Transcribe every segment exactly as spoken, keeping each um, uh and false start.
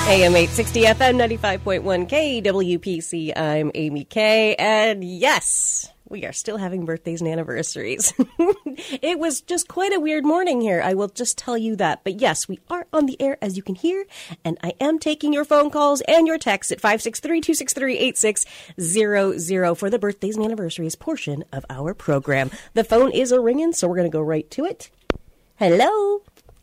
A M eight sixty, F M ninety-five point one, K W P C. I'm Amy Kay, and yes, we are still having birthdays and anniversaries. It was just quite a weird morning here, I will just tell you that. But yes, we are on the air, as you can hear, and I am taking your phone calls and your texts at five six three, two six three, eight six zero zero for the birthdays and anniversaries portion of our program. The phone is a-ringing, so we're going to go right to it. Hello?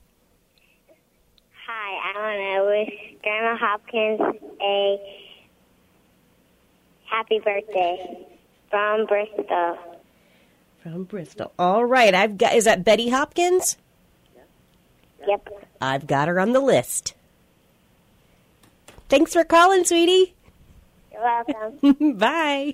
Hi, I want to wish Grandma Hopkins a happy birthday from Bristol. From Bristol. All right. I've got. Is that Betty Hopkins? Yep. I've got her on the list. Thanks for calling, sweetie. You're welcome. Bye.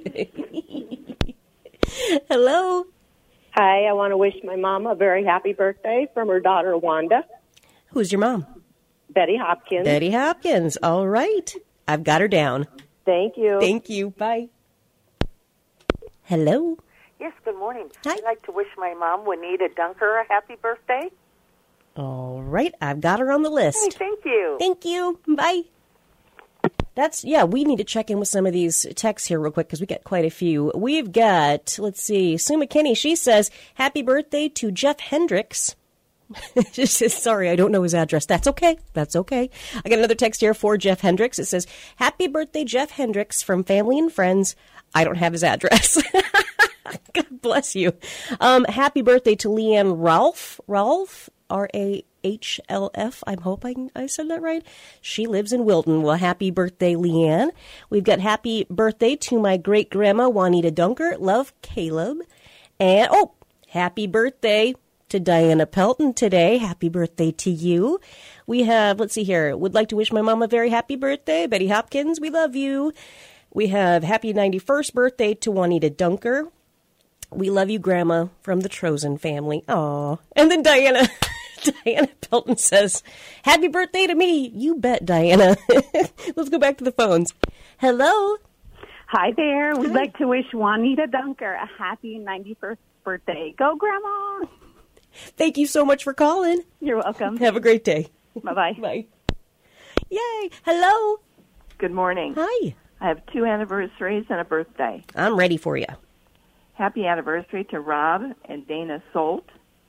Hello. Hi, I want to wish my mom a very happy birthday from her daughter, Wanda. Who's your mom? Betty Hopkins. Betty Hopkins. All right. I've got her down. Thank you. Thank you. Bye. Hello. Yes, good morning. Hi. I'd like to wish my mom, Juanita Dunker, a happy birthday. All right. I've got her on the list. Hey, thank you. Thank you. Bye. That's, yeah, we need to check in with some of these texts here real quick because we got quite a few. We've got, let's see, Sue McKinney. She says, happy birthday to Jeff Hendricks. She says, sorry, I don't know his address. That's okay. That's okay. I got another text here for Jeff Hendricks. It says, happy birthday, Jeff Hendricks, from family and friends. I don't have his address. God bless you. Um, happy birthday to Leanne Ralph. Ralph, R A H L F. I'm hoping I said that right. She lives in Wilton. Well, happy birthday, Leanne. We've got happy birthday to my great-grandma, Juanita Dunker. Love, Caleb. And, oh, happy birthday to Diana Pelton today. Happy birthday to you. We have, let's see here, would like to wish my mom a very happy birthday. Betty Hopkins, we love you. We have happy ninety-first birthday to Juanita Dunker. We love you, Grandma, from the Trozen family. Aw. And then Diana, Diana Pelton says, happy birthday to me. You bet, Diana. Let's go back to the phones. Hello. Hi there. We'd Hi. like to wish Juanita Dunker a happy ninety-first birthday. Go, Grandma. Thank you so much for calling. You're welcome. Have a great day. Bye-bye. Bye. Yay. Hello. Good morning. Hi. I have two anniversaries and a birthday. I'm ready for you. Happy anniversary to Rob and Dana Solt.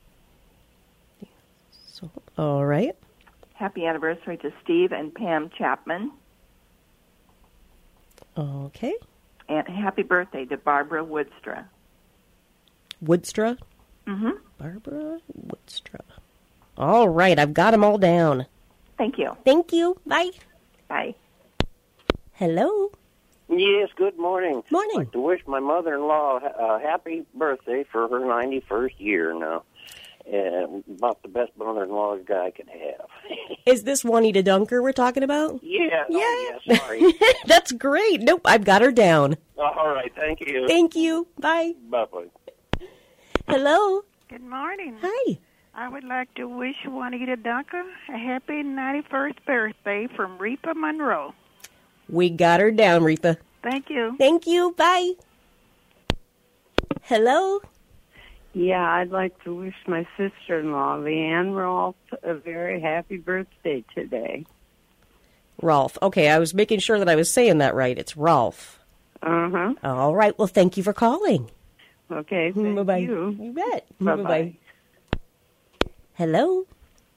So, all right. Happy anniversary to Steve and Pam Chapman. Okay. And happy birthday to Barbara Woodstra. Woodstra? Mm-hmm. Barbara Woodstra. All right. I've got them all down. Thank you. Thank you. Bye. Bye. Hello. Yes, good morning. Morning. I'd like to wish my mother-in-law a happy birthday for her ninety-first year now. Uh, about the best mother-in-law a guy could have. Is this Juanita Dunker we're talking about? Yeah. Yeah. Oh, yeah, sorry. That's great. Nope, I've got her down. All right, thank you. Thank you. Bye. Bye-bye. Hello. Good morning. Hi. I would like to wish Juanita Dunker a happy ninety-first birthday from Repa Monroe. We got her down, Reefa. Thank you. Thank you. Bye. Hello. Yeah, I'd like to wish my sister-in-law, Leanne Rolfe, a very happy birthday today. Rolfe. Okay, I was making sure that I was saying that right. It's Rolfe. Uh-huh. All right. Well, thank you for calling. Okay, thank Bye-bye. you. You bet. Bye-bye. Bye-bye. Hello.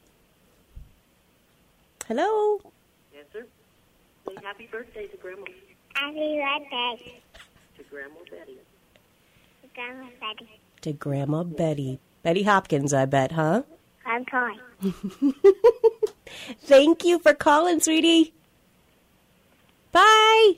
Hello. Yes, sir. Say happy birthday to Grandma. Happy birthday To Grandma Betty. to Grandma Betty. To Grandma Betty. Betty Hopkins, I bet, huh? I'm calling. Thank you for calling, sweetie. Bye.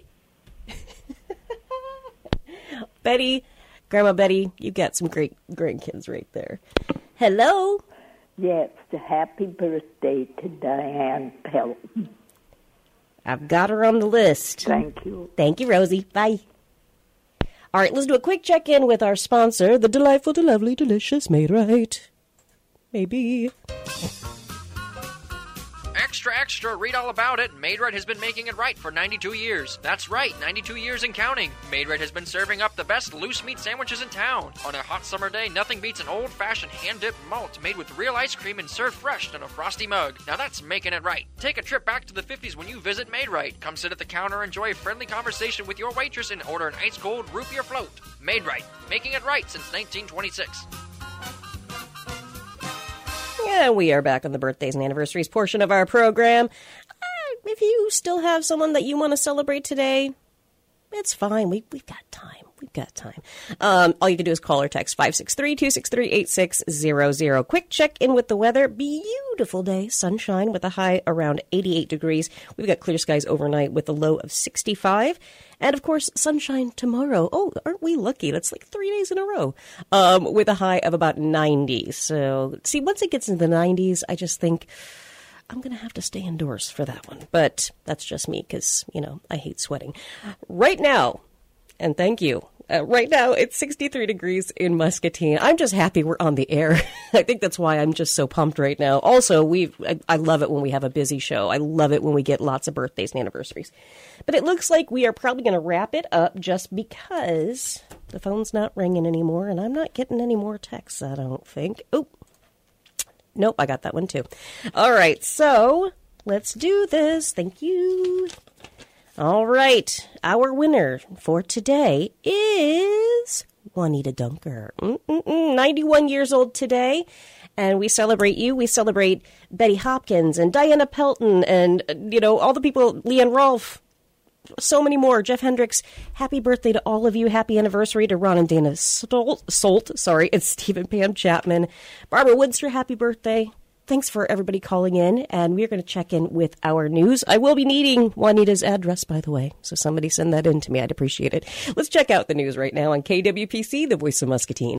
Betty, Grandma Betty, you got some great grandkids right there. Hello. Yes, happy birthday to Diane Pelton. I've got her on the list. Thank you. Thank you, Rosie. Bye. All right, let's do a quick check-in with our sponsor, the delightful, the lovely, delicious Made Right. Maybe. Extra, extra, read all about it. Maid-Rite has been making it right for ninety-two years. That's right, ninety-two years and counting. Maid-Rite has been serving up the best loose meat sandwiches in town. On a hot summer day, nothing beats an old-fashioned hand-dipped malt made with real ice cream and served fresh in a frosty mug. Now that's making it right. Take a trip back to the fifties when you visit Maid-Rite. Come sit at the counter, enjoy a friendly conversation with your waitress, and order an ice-cold root beer float. Maid-Rite, making it right since nineteen twenty-six. Yeah, we are back on the birthdays and anniversaries portion of our program. Uh, if you still have someone that you want to celebrate today, it's fine. We, we've got time. We've got time. Um, all you can do is call or text five six three, two six three, eight six zero zero. Quick check in with the weather. Beautiful day. Sunshine with a high around eighty-eight degrees. We've got clear skies overnight with a low of sixty-five. And, of course, sunshine tomorrow. Oh, aren't we lucky? That's like three days in a row um, with a high of about ninety. So, see, once it gets into the nineties, I just think I'm going to have to stay indoors for that one. But that's just me because, you know, I hate sweating. Right now, and thank you, uh, right now it's sixty-three degrees in Muscatine. I'm just happy we're on the air. I think that's why I'm just so pumped right now. Also, we I, I love it when we have a busy show. I love it when we get lots of birthdays and anniversaries. But it looks like we are probably going to wrap it up just because the phone's not ringing anymore, and I'm not getting any more texts, I don't think. Oh, nope, I got that one too. All right, so let's do this. Thank you. All right, our winner for today is Juanita Dunker. Mm-mm-mm, ninety-one years old today, and we celebrate you. We celebrate Betty Hopkins and Diana Pelton and, you know, all the people, Leanne Rolfe, so many more. Jeff Hendricks, happy birthday to all of you. Happy anniversary to Ron and Dana Stolt, Solt, sorry, and Stephen Pam Chapman. Barbara Woodster, happy birthday. Thanks for everybody calling in, and we're going to check in with our news. I will be needing Juanita's address, by the way, so somebody send that in to me. I'd appreciate it. Let's check out the news right now on K W P C, the voice of Muscatine.